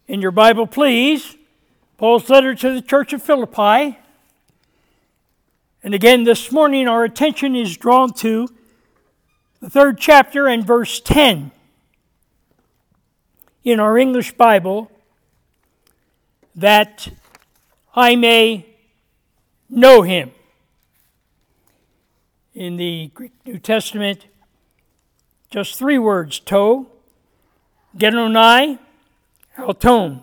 In your Bible, please, Paul's letter to the church of Philippi. And again, this morning our attention is drawn to the 3rd chapter and verse 10. In our English Bible, that I may know him. In the Greek New Testament, just 3 words, to, genonai, auton,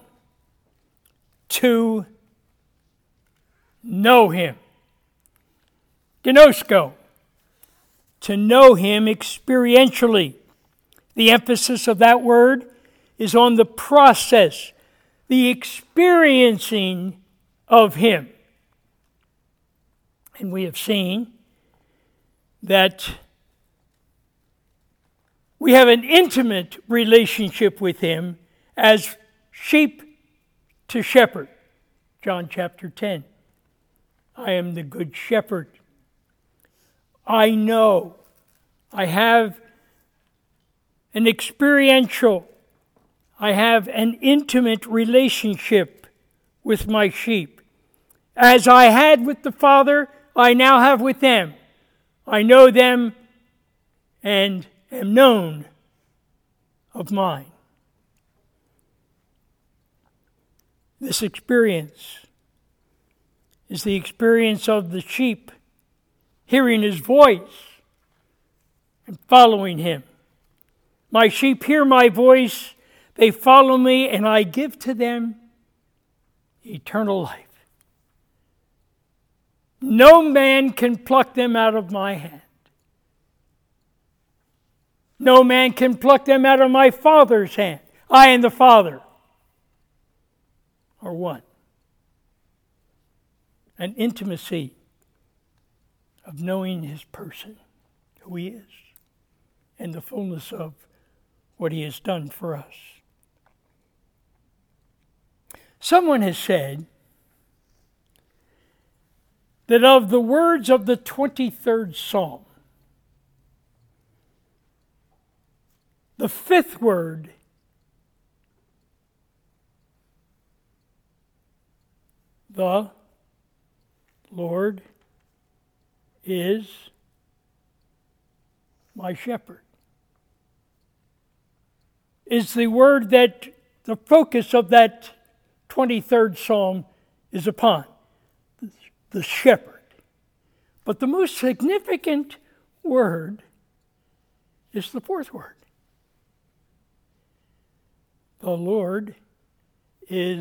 to know him. Gnosko, to know him experientially. The emphasis of that word is on the process, the experiencing of him. And we have seen that we have an intimate relationship with him as sheep to shepherd. John chapter 10. I am the good shepherd. I know. I have an experiential, I have an intimate relationship with my sheep. As I had with the Father, I now have with them. I know them and am known of mine. This experience is the experience of the sheep hearing his voice and following him. My sheep hear my voice, they follow me, and I give to them eternal life. No man can pluck them out of my hand. No man can pluck them out of my Father's hand. I and the Father are one. An intimacy of knowing his person, who he is, and the fullness of what he has done for us. Someone has said that of the words of the 23rd Psalm, the 5th word the Lord is my shepherd, is the word that the focus of that 23rd Psalm is upon, the shepherd. But the most significant word is the 4th word. The Lord is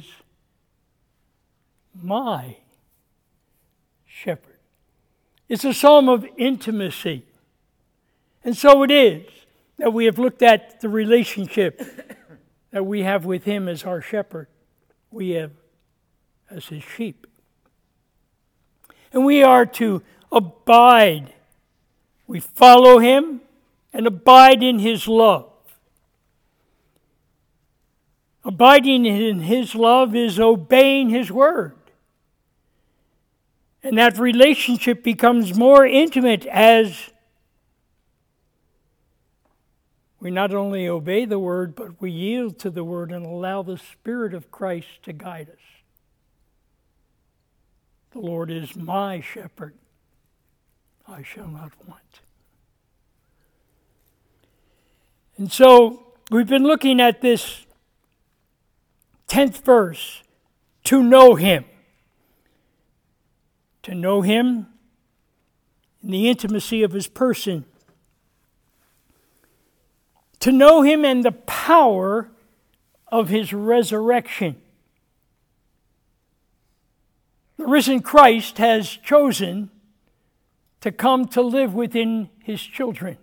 my shepherd. It's a psalm of intimacy. And so it is that we have looked at the relationship that we have with him as our shepherd. We have as his sheep. And we are to abide. We follow him and abide in his love. Abiding in his love is obeying his word. And that relationship becomes more intimate as we not only obey the word, but we yield to the word and allow the Spirit of Christ to guide us. The Lord is my shepherd. I shall not want. And so we've been looking at this 10th verse, to know him. To know him in the intimacy of his person. To know him and the power of his resurrection. The risen Christ has chosen to come to live within his children.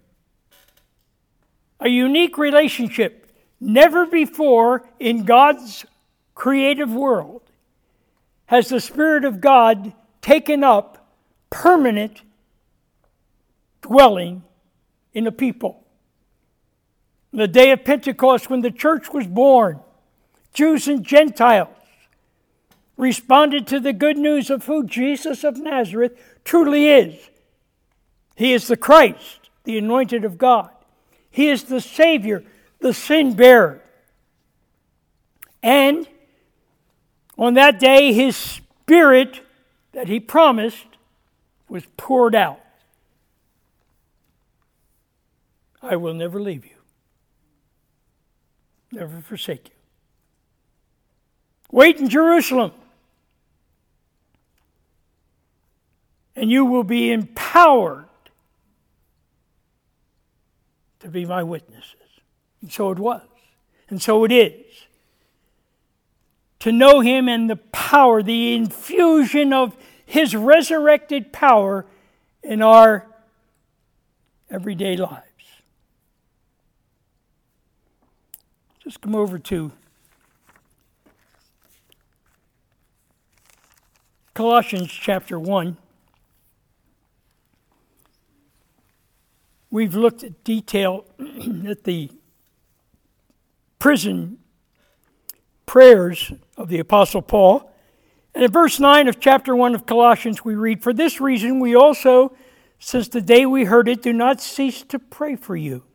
A unique relationship. Never before in God's creative world has the Spirit of God taken up permanent dwelling in a people. The day of Pentecost, when the church was born, Jews and Gentiles responded to the good news of who Jesus of Nazareth truly is. He is the Christ, the anointed of God. He is the Savior, the sin bearer. And On that day, His Spirit that He promised was poured out. I will never leave you, never forsake you. Wait in Jerusalem, and you will be empowered to be my witnesses. And so it was, and so it is. To know Him and the power, the infusion of His resurrected power in our everyday lives. Just come over to Colossians chapter 1. We've looked at detail at the prison prayers of the Apostle Paul. And in verse 9 of chapter 1 of Colossians we read, "For this reason we also, since the day we heard it, do not cease to pray for you,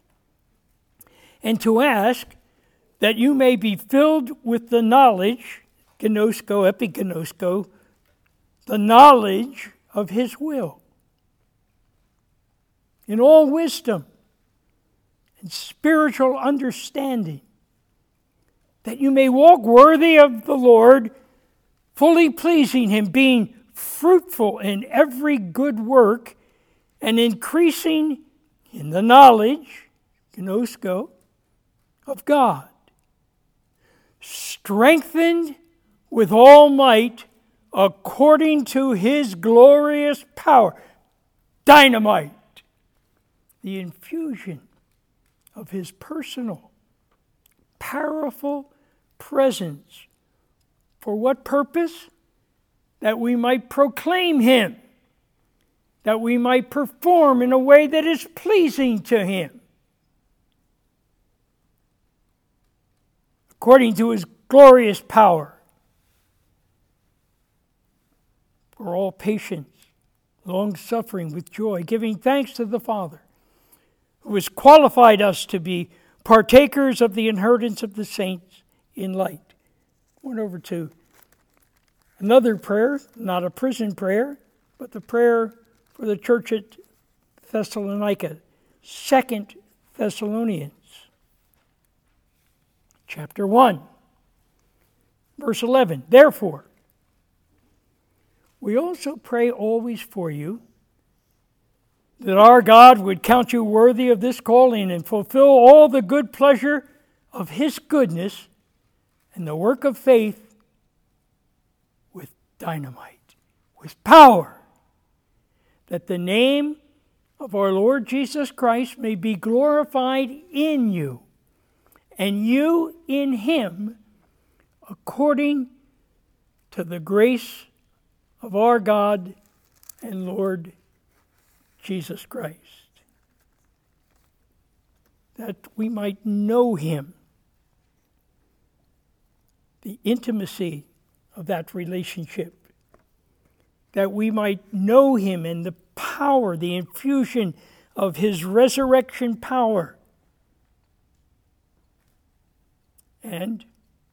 and to ask that you may be filled with the knowledge," gnosko, epignosko, "the knowledge of His will, in all wisdom and spiritual understanding, that you may walk worthy of the Lord, fully pleasing Him, being fruitful in every good work, and increasing in the knowledge," gnosko, "of God, strengthened with all might according to His glorious power." Dynamite. The infusion of His personal, powerful presence. For what purpose? That we might proclaim Him. That we might perform in a way that is pleasing to Him. According to His glorious power. For all patience, long-suffering with joy, giving thanks to the Father, who has qualified us to be partakers of the inheritance of the saints in light. Went over to another prayer, not a prison prayer, but the prayer for the church at Thessalonica, 2 Thessalonians, chapter 1, verse 11. "Therefore, we also pray always for you, that our God would count you worthy of this calling and fulfill all the good pleasure of His goodness and the work of faith with dynamite, with power, that the name of our Lord Jesus Christ may be glorified in you, and you in Him, according to the grace of our God and Lord Jesus Christ." That we might know Him, the intimacy of that relationship. That we might know Him and the power, the infusion of His resurrection power. And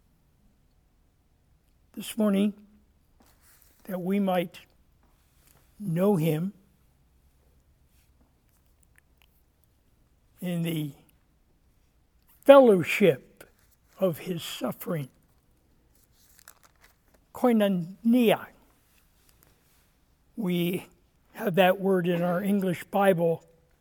this morning, that we might know Him in the fellowship of His suffering. Koinonia. We have that word in our English Bible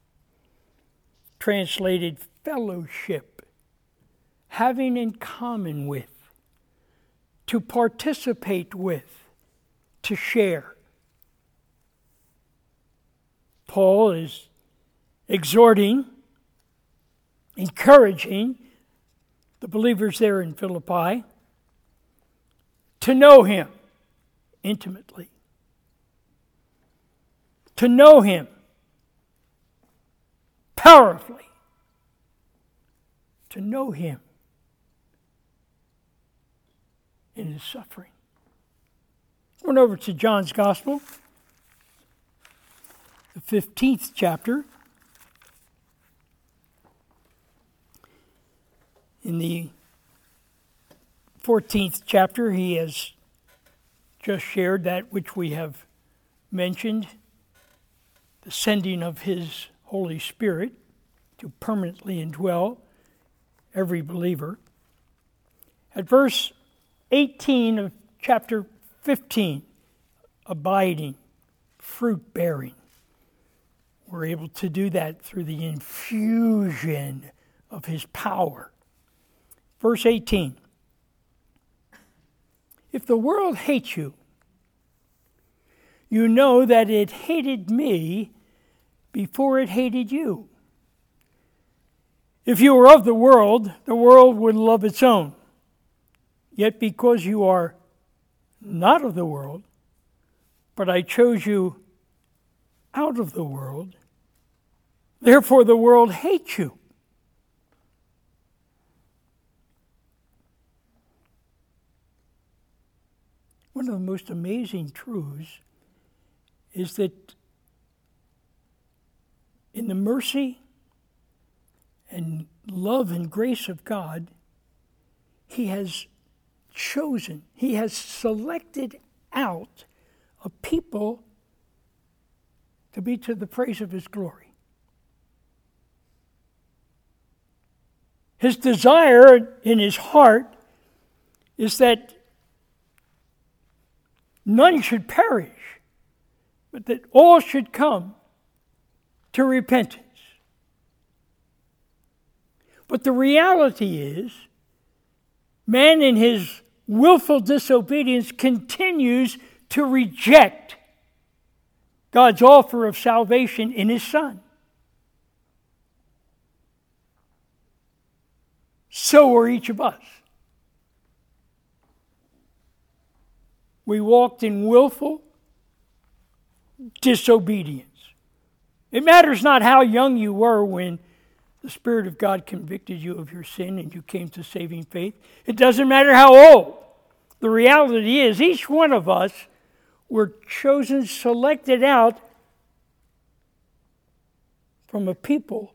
translated fellowship, having in common with, to participate with, to share. Paul is exhorting, encouraging the believers there in Philippi to know Him intimately, to know Him powerfully, to know Him in His suffering. Went over to John's Gospel, the 15th chapter. In the 14th chapter, he has just shared that which we have mentioned, the sending of his Holy Spirit to permanently indwell every believer. At verse 18 of chapter 15, abiding, fruit bearing. We're able to do that through the infusion of his power. Verse 18. If the world hates you, you know that it hated me before it hated you. If you were of the world would love its own. Yet because you are not of the world, but I chose you out of the world, therefore the world hates you. One of the most amazing truths is that in the mercy and love and grace of God, he has chosen, he has selected out a people to be to the praise of his glory. His desire in his heart is that none should perish, but that all should come to repentance. But the reality is, man in his willful disobedience continues to reject God's offer of salvation in his Son. So are each of us. We walked in willful disobedience. It matters not how young you were when the Spirit of God convicted you of your sin and you came to saving faith. It doesn't matter how old. The reality is each one of us were chosen, selected out from a people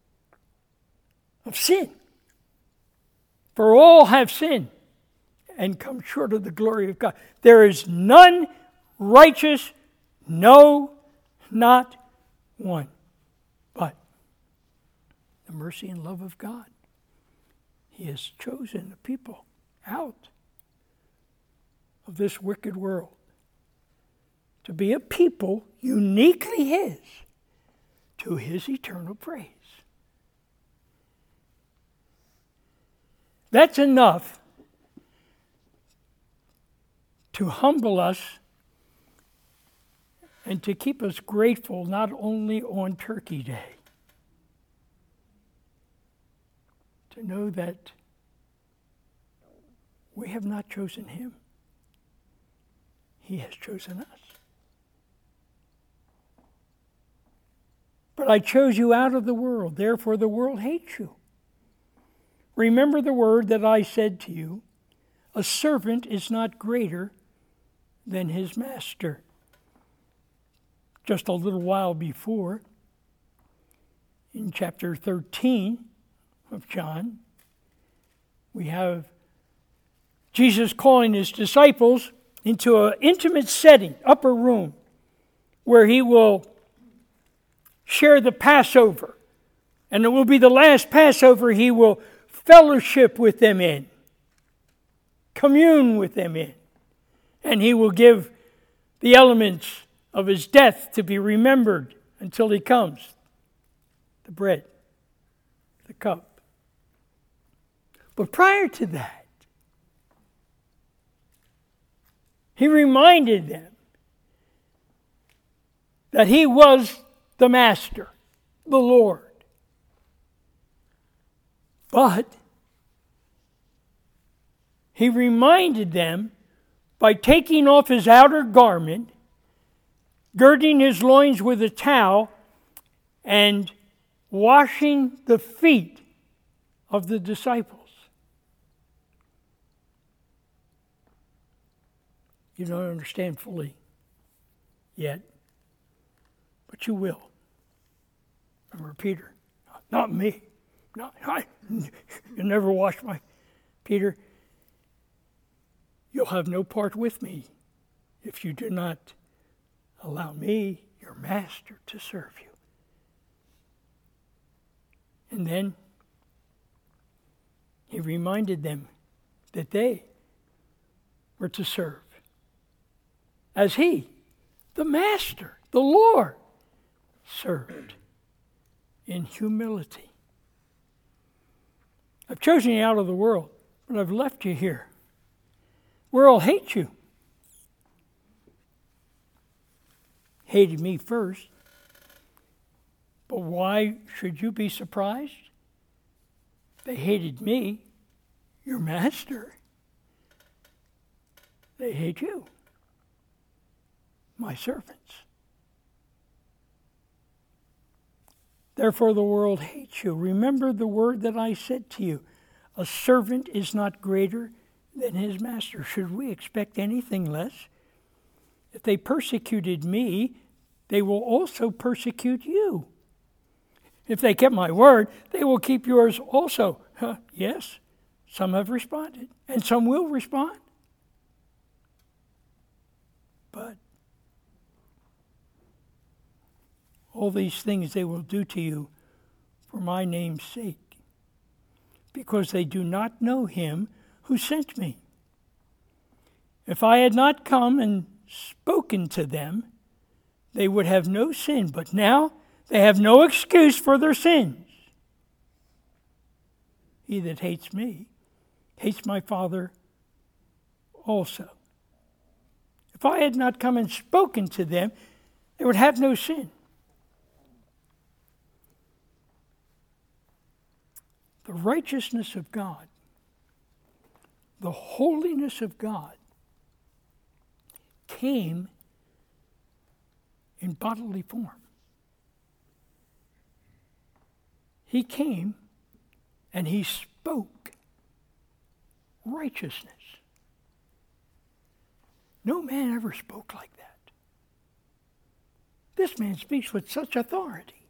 of sin. For all have sinned and come short of the glory of God. There is none righteous, no, not one. But the mercy and love of God, he has chosen the people out of this wicked world to be a people uniquely his, to his eternal praise. That's enough to humble us and to keep us grateful not only on Turkey Day, to know that we have not chosen him. He has chosen us. But I chose you out of the world, therefore the world hates you. Remember the word that I said to you, a servant is not greater than his master. Just a little while before, in chapter 13 of John, we have Jesus calling his disciples into an intimate setting, upper room, where he will share the Passover. And it will be the last Passover he will fellowship with them in, commune with them in. And he will give the elements of his death to be remembered until he comes. The bread, the cup. But prior to that, he reminded them that he was the Master, the Lord. But he reminded them by taking off his outer garment, girding his loins with a towel, and washing the feet of the disciples. You don't understand fully yet, but you will. Remember Peter, not me. You never wash my... Peter, you'll have no part with me if you do not allow me, your master, to serve you. And then he reminded them that they were to serve as he, the master, the Lord, served in humility. I've chosen you out of the world, but I've left you here. World hates you. Hated me first. But why should you be surprised? They hated me, your master. They hate you, my servants. Therefore the world hates you. Remember the word that I said to you. A servant is not greater than his master. Should we expect anything less? If they persecuted me, they will also persecute you. If they kept my word, they will keep yours also. Yes, some have responded, and some will respond. But all these things they will do to you for my name's sake, because they do not know him who sent me. If I had not come and spoken to them, they would have no sin, but now they have no excuse for their sins. He that hates me hates my Father also. If I had not come and spoken to them, they would have no sin. The righteousness of God, the holiness of God, came in bodily form. He came and he spoke righteousness. No man ever spoke like that. This man speaks with such authority.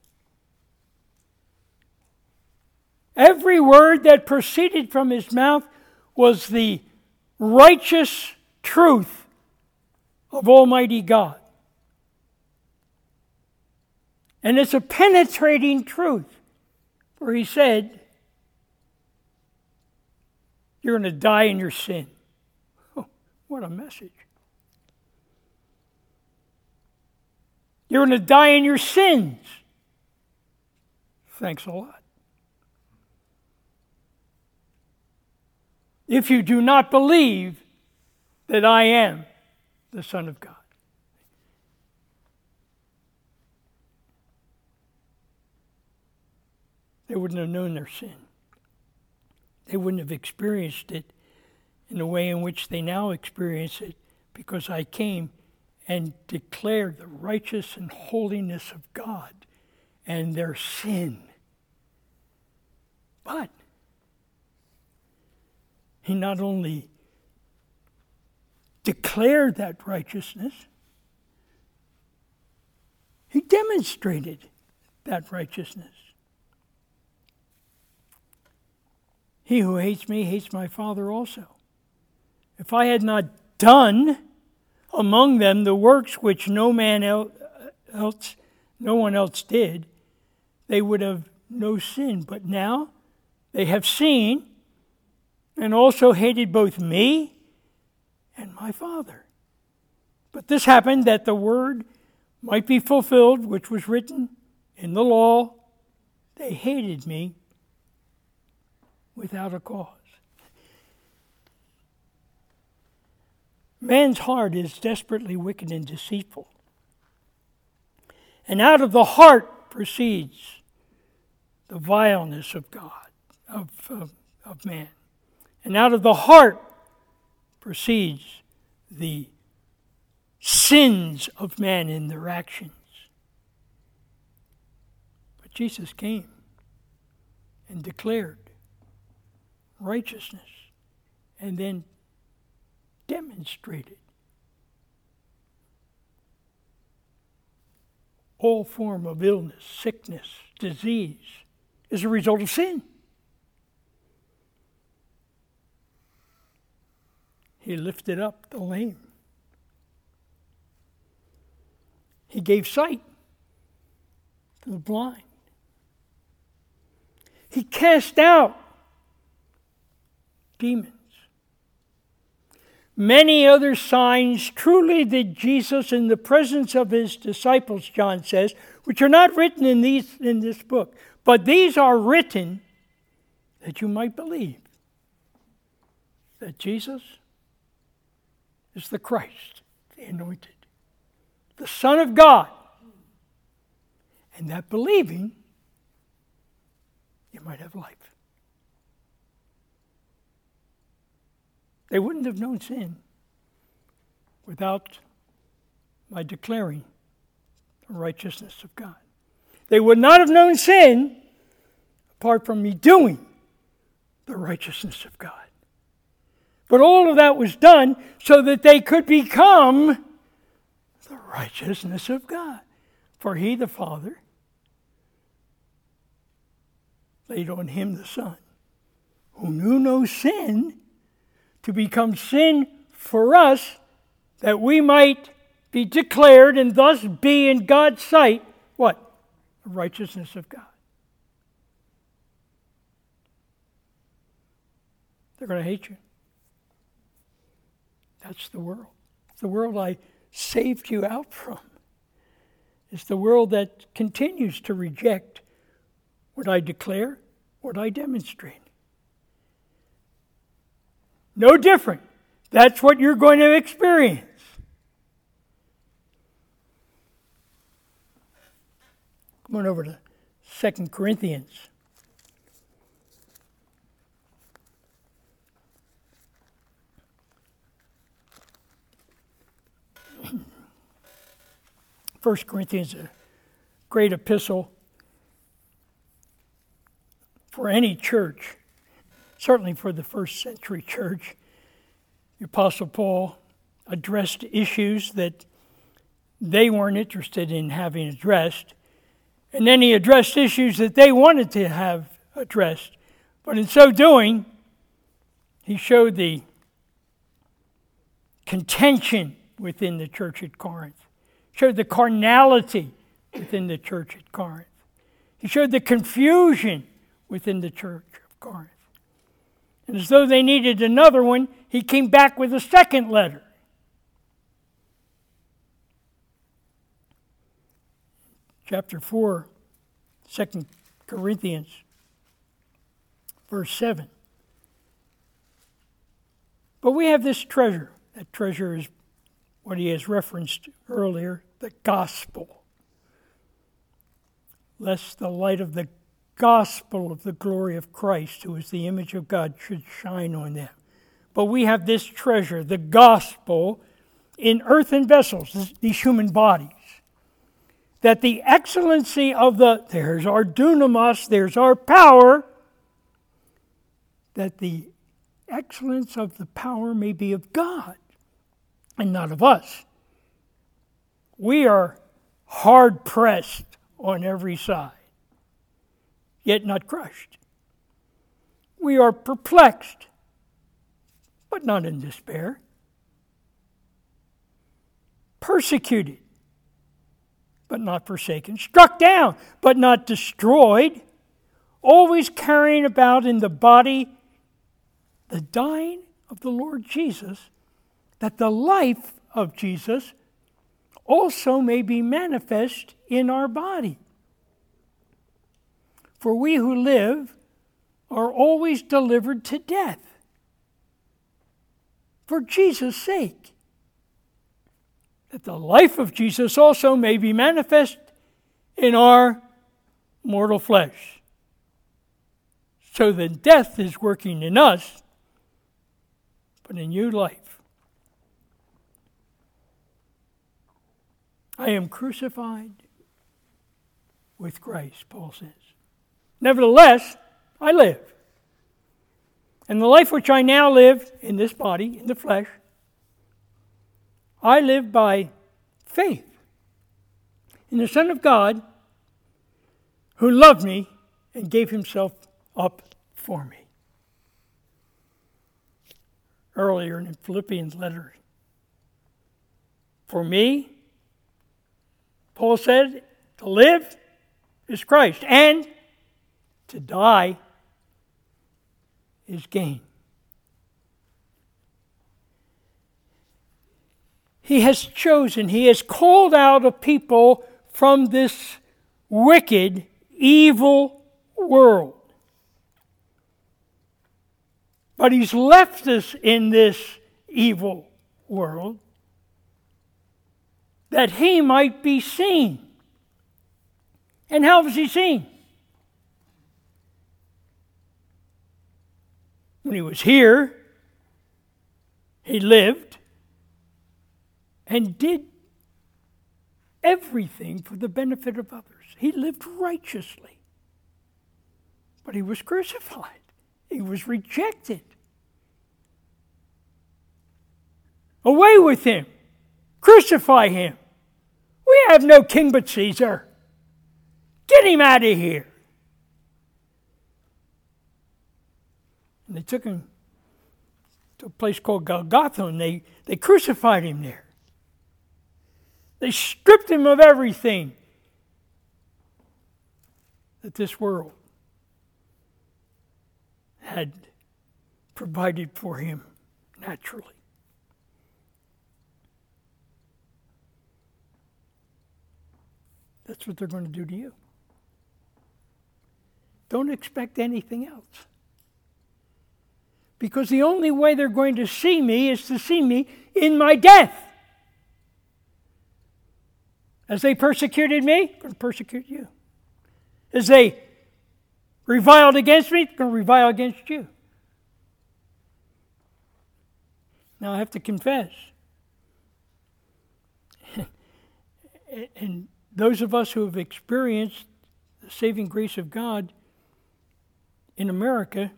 Every word that proceeded from his mouth was the righteous truth of Almighty God. And it's a penetrating truth. For he said, you're going to die in your sin. Oh, what a message. You're going to die in your sins. Thanks a lot. If you do not believe that I am the Son of God. They wouldn't have known their sin. They wouldn't have experienced it in the way in which they now experience it, because I came and declared the righteous and holiness of God and their sin. But he not only declared that righteousness, he demonstrated that righteousness. He who hates me hates my Father also. If I had not done among them the works which no one else did, they would have no sin. But now they have seen and also hated both me and my Father. But this happened that the word might be fulfilled, which was written in the law. They hated me without a cause. Man's heart is desperately wicked and deceitful. And out of the heart proceeds the vileness of God, of man. And out of the heart proceeds the sins of man in their actions. But Jesus came and declared righteousness and then demonstrated all form of illness, sickness, disease is a result of sin. He lifted up the lame. He gave sight to the blind. He cast out demons. Many other signs truly did Jesus in the presence of his disciples, John says, which are not written in this book, but these are written that you might believe that Jesus is the Christ, the anointed, the Son of God, and that believing you might have life. They wouldn't have known sin without my declaring the righteousness of God. They would not have known sin apart from me doing the righteousness of God. But all of that was done so that they could become the righteousness of God. For he, the Father, laid on him the Son, who knew no sin, to become sin for us, that we might be declared and thus be in God's sight, what? The righteousness of God. They're going to hate you. That's the world. It's the world I saved you out from. It's the world that continues to reject what I declare, what I demonstrate. No different. That's what you're going to experience. Come on over to 2 Corinthians. First Corinthians, a great epistle for any church. Certainly for the first century church, the Apostle Paul addressed issues that they weren't interested in having addressed. And then he addressed issues that they wanted to have addressed. But in so doing, he showed the contention within the church at Corinth. Showed the carnality within the church at Corinth. He showed the confusion within the church of Corinth. And as though they needed another one, he came back with a second letter. Chapter 4, 2 Corinthians, verse 7. But we have this treasure. That treasure is what he has referenced earlier, the gospel. Lest the light of the gospel of the glory of Christ, who is the image of God, should shine on them. But we have this treasure, the gospel, in earthen vessels, these human bodies, that the excellency of there's our dunamis, there's our power, that the excellence of the power may be of God and not of us. We are hard pressed on every side, yet not crushed. We are perplexed, but not in despair. Persecuted, but not forsaken. Struck down, but not destroyed. Always carrying about in the body the dying of the Lord Jesus, that the life of Jesus also may be manifest in our body. For we who live are always delivered to death for Jesus' sake, that the life of Jesus also may be manifest in our mortal flesh. So that death is working in us, but in you life. I am crucified with Christ, Paul says. Nevertheless, I live. And the life which I now live in this body, in the flesh, I live by faith in the Son of God who loved me and gave himself up for me. earlier in the Philippians letter. For me, Paul said, to live is Christ, and to die is gain. He has chosen, he has called out a people from this wicked, evil world. But he's left us in this evil world that he might be seen. And how was he seen? When he was here, he lived and did everything for the benefit of others. He lived righteously. But he was crucified. He was rejected. Away with him. Crucify him. We have no king but Caesar. Get him out of here. And they took him to a place called Golgotha, and they crucified him there. They stripped him of everything that this world had provided for him naturally. That's what they're going to do to you. Don't expect anything else. Because the only way they're going to see me is to see me in my death. As they persecuted me, they're going to persecute you. As they reviled against me, they're going to revile against you. Now I have to confess. And those of us who have experienced the saving grace of God in America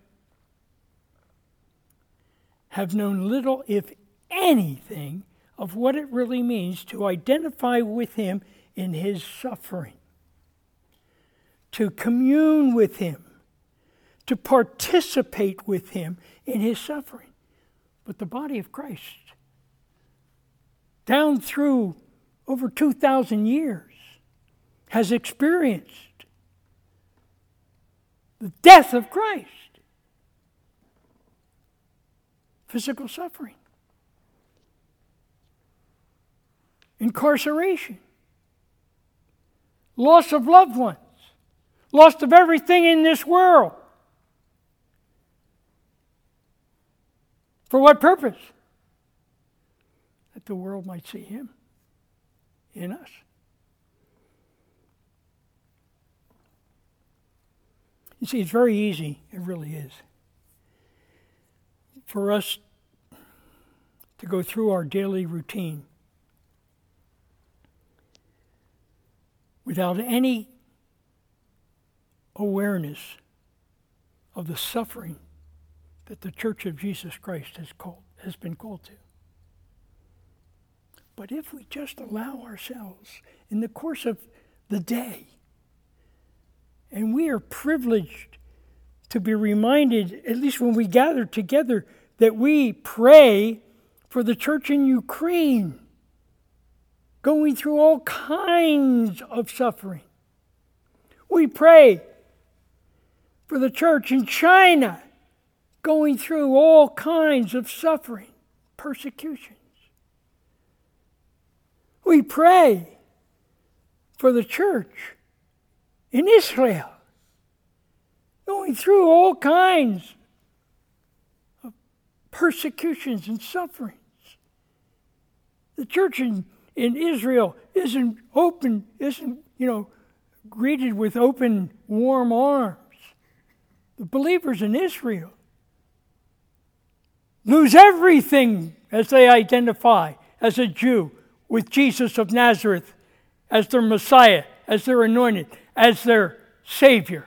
have known little, if anything, of what it really means to identify with him in his suffering, to commune with him, to participate with him in his suffering. But the body of Christ, down through over 2,000 years, has experienced the death of Christ. Physical suffering. Incarceration. Loss of loved ones. Loss of everything in this world. For what purpose? That the world might see him in us. You see, it's very easy, it really is, for us to go through our daily routine without any awareness of the suffering that the Church of Jesus Christ has been called to. But if we just allow ourselves in the course of the day, and we are privileged to be reminded, at least when we gather together, that we pray for the church in Ukraine, going through all kinds of suffering. We pray for the church in China, going through all kinds of suffering, persecutions. We pray for the church in Israel, going through all kinds of persecutions and sufferings. The church in Israel isn't greeted with open, warm arms. The believers in Israel lose everything as they identify as a Jew with Jesus of Nazareth as their Messiah, as their anointed, as their Savior.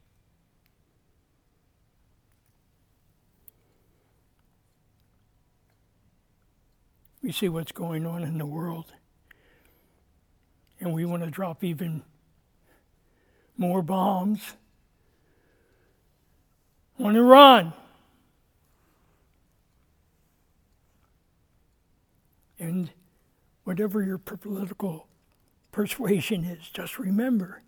We see what's going on in the world, and we want to drop even more bombs on Iran. And whatever your political persuasion is, just remember,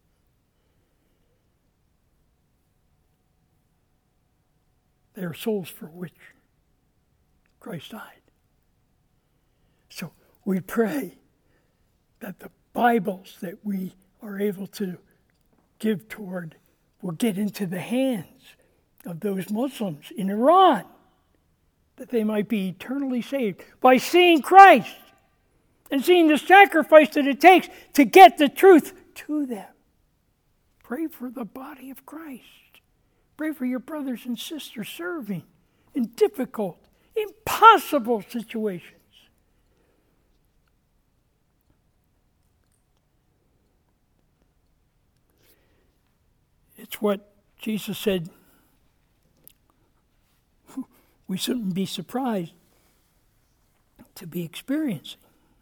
they are souls for which Christ died. So we pray that the Bibles that we are able to give toward will get into the hands of those Muslims in Iran, that they might be eternally saved by seeing Christ and seeing the sacrifice that it takes to get the truth to them. Pray for the body of Christ. Pray for your brothers and sisters serving in difficult, impossible situations. It's what Jesus said. We shouldn't be surprised to be experiencing.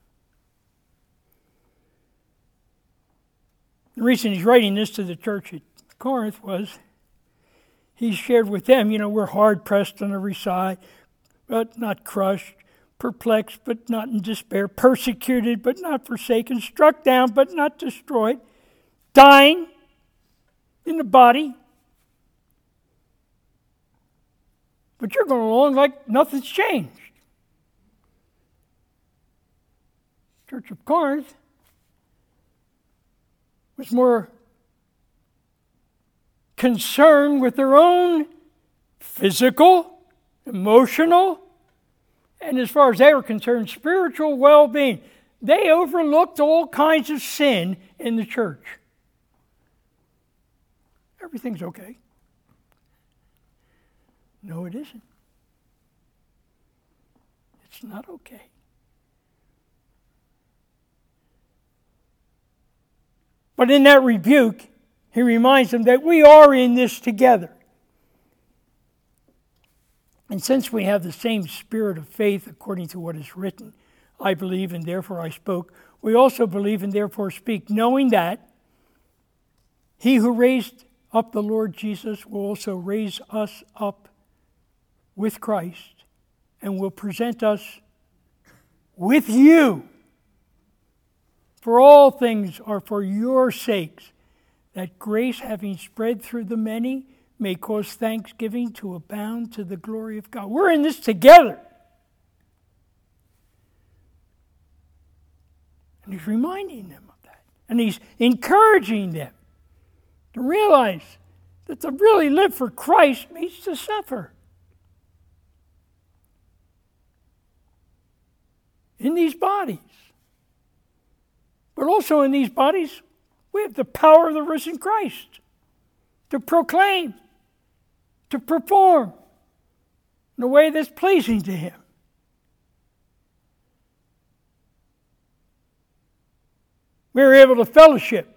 The reason he's writing this to the church at Corinth was he shared with them, we're hard-pressed on every side, but not crushed, perplexed, but not in despair, persecuted, but not forsaken, struck down, but not destroyed, dying in the body. But you're going along like nothing's changed. Church of Corinth was more concerned with their own physical, emotional, and as far as they were concerned, spiritual well-being. They overlooked all kinds of sin in the church. Everything's okay. No, it isn't. It's not okay. But in that rebuke, he reminds them that we are in this together. And since we have the same spirit of faith according to what is written, I believe and therefore I spoke, we also believe and therefore speak, knowing that he who raised up the Lord Jesus will also raise us up with Christ and will present us with you. For all things are for your sakes, that grace having spread through the many may cause thanksgiving to abound to the glory of God. We're in this together. And he's reminding them of that. And he's encouraging them to realize that to really live for Christ means to suffer. In these bodies. But also in these bodies, we have the power of the risen Christ to proclaim, to perform in a way that's pleasing to him. We're able to fellowship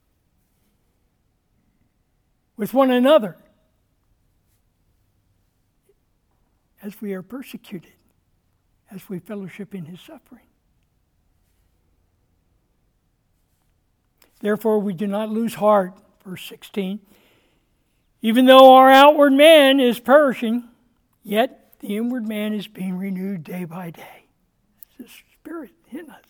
with one another as we are persecuted, as we fellowship in his suffering. Therefore, we do not lose heart, verse 16. Even though our outward man is perishing, yet the inward man is being renewed day by day. It's the Spirit in us.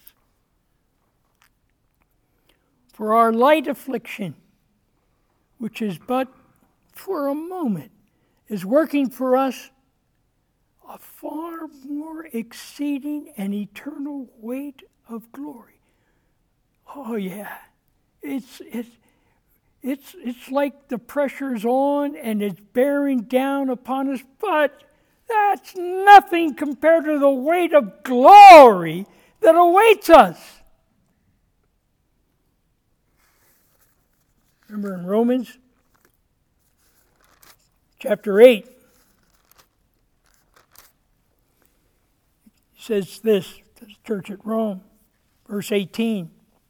For our light affliction, which is but for a moment, is working for us a far more exceeding and eternal weight of glory. Oh yeah. It's like the pressure's on and it's bearing down upon us, but that's nothing compared to the weight of glory that awaits us. Remember in Romans chapter 8, he says this to the church at Rome, verse 18.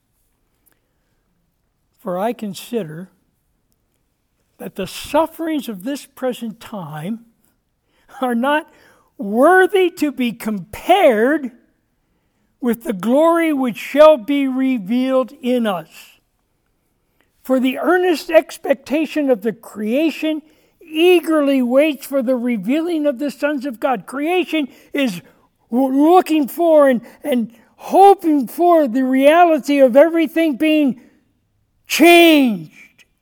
For I consider that the sufferings of this present time are not worthy to be compared with the glory which shall be revealed in us. For the earnest expectation of the creation eagerly waits for the revealing of the sons of God. Creation is looking for and hoping for the reality of everything being changed.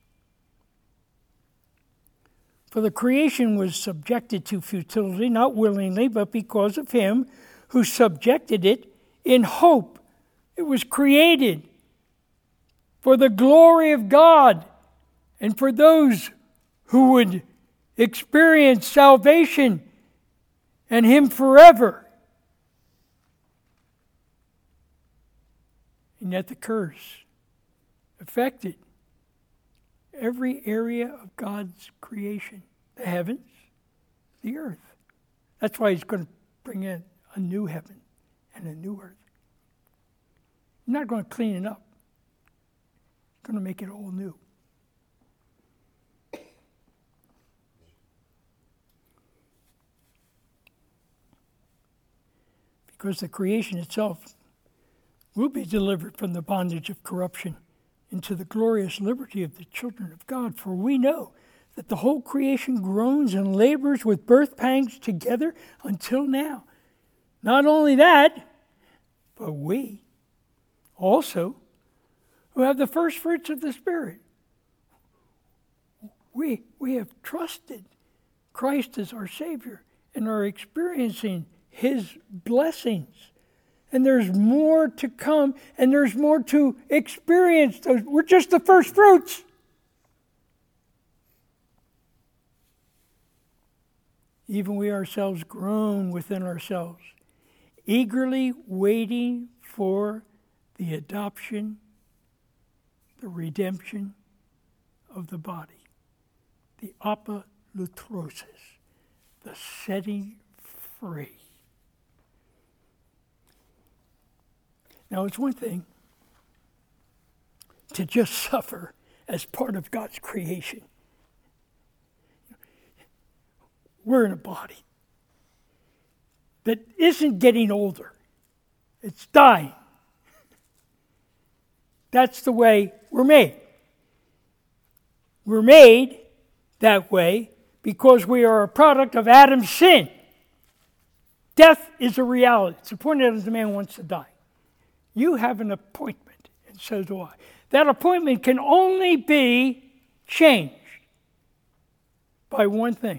For the creation was subjected to futility, not willingly, but because of him who subjected it in hope. It was created for the glory of God and for those who would experience salvation and him forever. And yet the curse affected every area of God's creation. The heavens, the earth. That's why he's going to bring in a new heaven and a new earth. He's not going to clean it up. He's going to make it all new. Because the creation itself will be delivered from the bondage of corruption into the glorious liberty of the children of God. For we know that the whole creation groans and labors with birth pangs together until now. Not only that, but we also, who have the first fruits of the Spirit, we have trusted Christ as our Savior and are experiencing his blessings. And there's more to come, and there's more to experience. We're just the first fruits. Even we ourselves groan within ourselves, eagerly waiting for the adoption, the redemption of the body, the apolutrosis, the setting free. Now, it's one thing to just suffer as part of God's creation. We're in a body that isn't getting older. It's dying. That's the way we're made. We're made that way because we are a product of Adam's sin. Death is a reality. It's appointed as a man wants to die. You have an appointment, and so do I. That appointment can only be changed by one thing.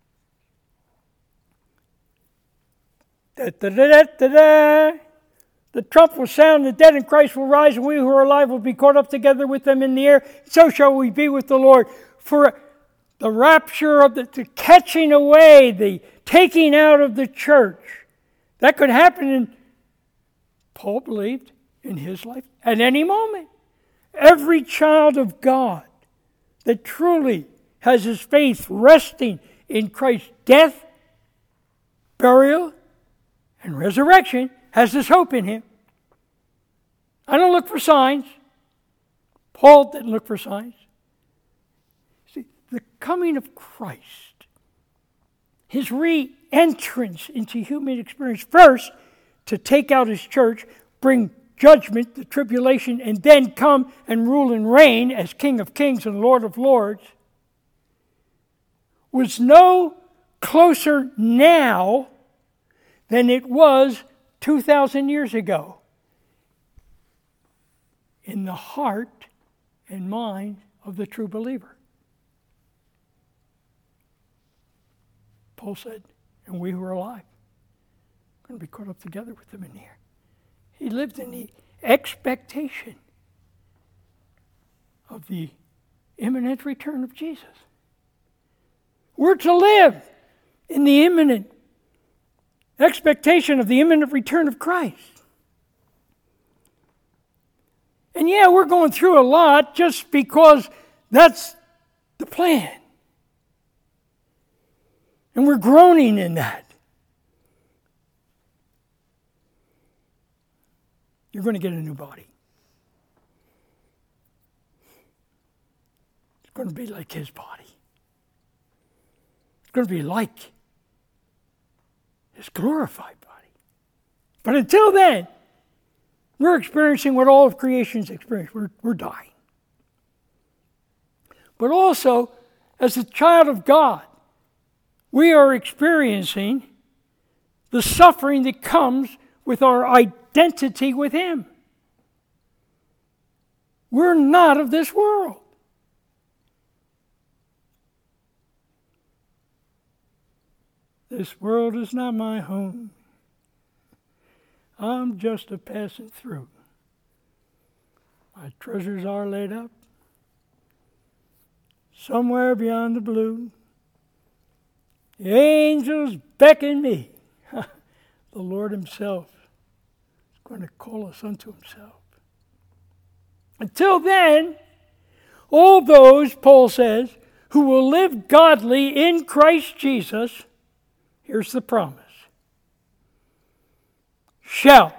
The trump will sound, the dead in Christ will rise, and we who are alive will be caught up together with them in the air. So shall we be with the Lord. For the rapture of the catching away, the taking out of the church, that could happen in Paul believed in his life at any moment. Every child of God that truly has his faith resting in Christ's death, burial, and resurrection has this hope in him. I don't look for signs. Paul didn't look for signs. See, the coming of Christ, his re-entrance into human experience, first, to take out his church, bring judgment, the tribulation, and then come and rule and reign as King of Kings and Lord of Lords, was no closer now than it was 2,000 years ago in the heart and mind of the true believer. Paul said, and we who are alive, going to be caught up together with them in the air. He lived in the expectation of the imminent return of Jesus. We're to live in the imminent expectation of the imminent return of Christ. And yeah, we're going through a lot just because that's the plan. And we're groaning in that. You're going to get a new body. It's going to be like his body. It's going to be like his glorified body. But until then, we're experiencing what all of creation's experienced. We're dying. But also, as a child of God, we are experiencing the suffering that comes with our identity with Him. We're not of this world. This world is not my home. I'm just a passing through. My treasures are laid up somewhere beyond the blue. The angels beckon me. The Lord Himself is going to call us unto Himself. Until then, all those, Paul says, who will live godly in Christ Jesus, here's the promise, shall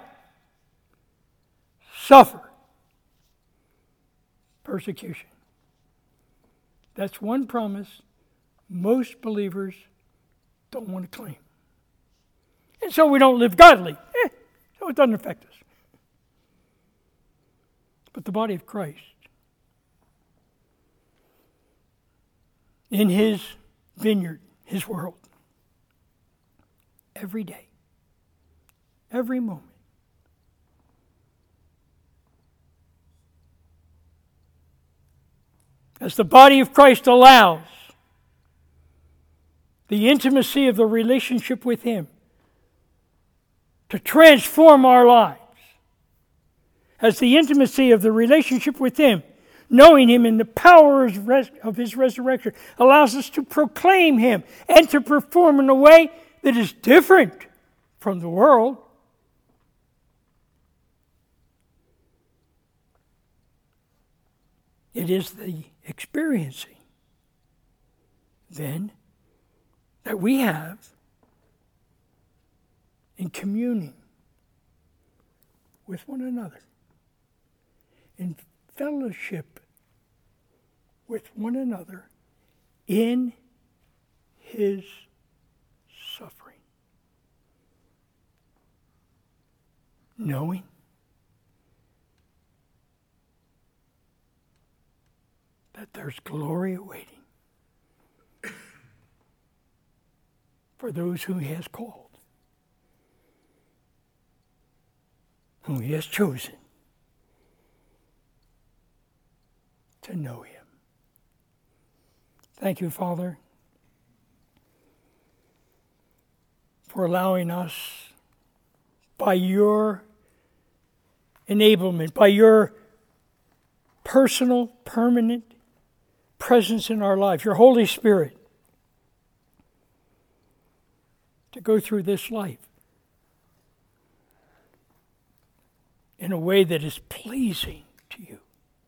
suffer persecution. That's one promise most believers don't want to claim. And so we don't live godly. So it doesn't affect us. But the body of Christ, in His vineyard, His world, every day, every moment, as the body of Christ allows the intimacy of the relationship with Him to transform our lives, as the intimacy of the relationship with Him, knowing Him in the power of His resurrection, allows us to proclaim Him and to perform in a way that is different from the world. It is the experiencing, then, that we have in communing with one another, in fellowship with one another in His suffering. Knowing that there's glory awaiting for those whom He has called, whom He has chosen to know Him. Thank you, Father, for allowing us, by Your enablement, by Your personal, permanent presence in our life, Your Holy Spirit, to go through this life in a way that is pleasing to You.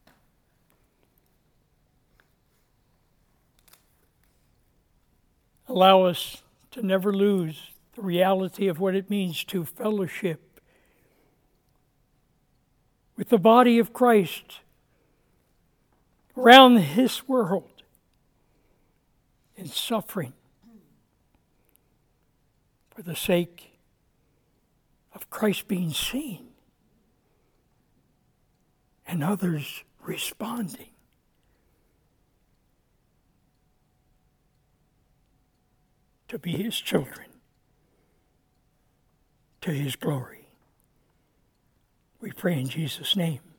Allow us to never lose the reality of what it means to fellowship with the body of Christ around this world in suffering for the sake of Christ being seen and others responding to be His children, to His glory. We pray in Jesus' name.